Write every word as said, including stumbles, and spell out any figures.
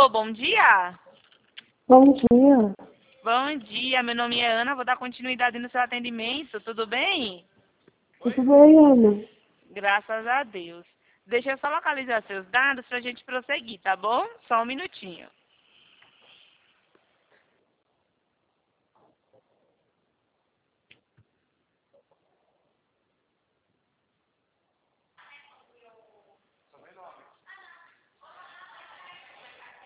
Alô, bom dia? Bom dia. Bom dia, meu nome é Ana, vou dar continuidade no seu atendimento, tudo bem? Tudo bem, Ana? Graças a Deus. Deixa eu só localizar seus dados pra gente prosseguir, tá bom? Só um minutinho.